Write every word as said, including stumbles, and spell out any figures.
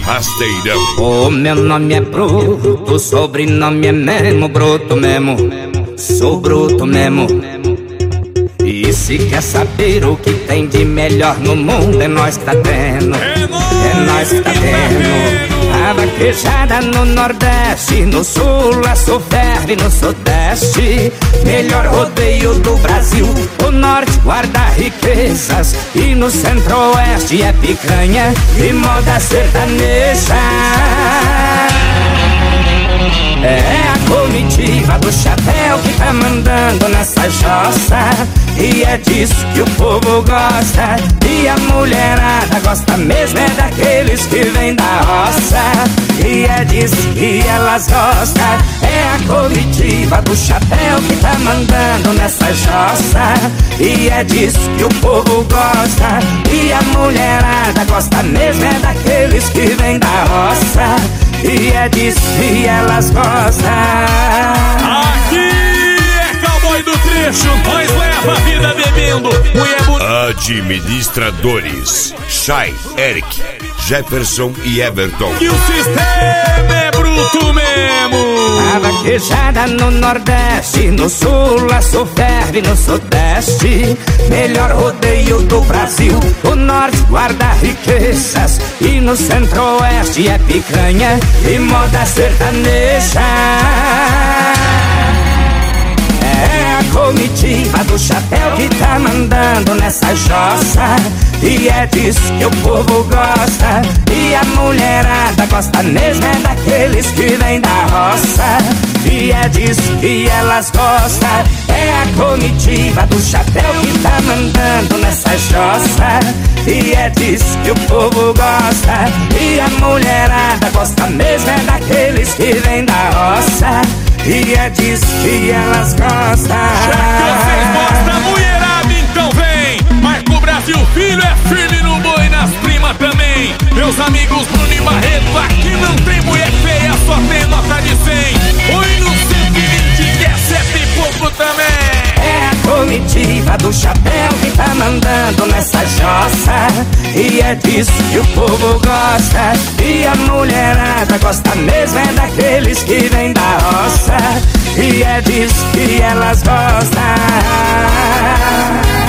Rasteirão. O meu nome é Bruto, o sobrenome é mesmo Bruto mesmo. Sou bruto mesmo. E se quer saber o que tem de melhor no mundo, é nós que tá tendo. É nós que tá tendo. A vaquejada no Nordeste, no Sul a ferve no Sudeste. Melhor rodeio do Brasil. O Norte guarda riquezas e no Centro-Oeste é picanha e moda sertaneja. É a comitiva do chapéu que tá mandando nessa jossa, e é disso que o povo gosta. E a mulherada gosta mesmo é daqueles que vêm da roça, e é disso que elas gostam. É a comitiva do chapéu que tá mandando nessa jossa, e é disso que o povo gosta. E a mulherada gosta mesmo é daqueles que vêm da roça, e é disso que elas gostam. Aqui é cowboy do trecho, nós leva a vida bebendo. Mulher bonita. Administradores Chay, Eric, Jefferson e Everton. E o sistema é bruto mesmo. A vaquejada no Nordeste, no Sul a ferve no Sudeste. Melhor rodeio do Brasil. O Norte guarda riquezas e no Centro-Oeste é picanha e moda sertaneja. É a comitiva do chapéu que tá mandando nessa jossa, e é disso que o povo gosta. E a mulherada gosta mesmo é daqueles que vêm da roça, e é disso que elas gostam. É a comitiva do chapéu que tá mandando nessa jossa, e é disso que o povo gosta. E a mulherada gosta mesmo é daqueles que vêm da roça, e é disso que elas gostam. Já que vocês gostam, mulherada, então vem. Marco Brasil Filho é firme no boi, nas primas também. Meus amigos Bruno e Barreto, aqui não tem mulher feia, só tem nota de cem. Oi no cento e vinte que é sete e pouco também. É a comitiva do chapéu que tá mandando nessa jossa, e é disso que o povo gosta. E a mulherada gosta mesmo é daqueles que vêm da roça, e é disso que elas gostam.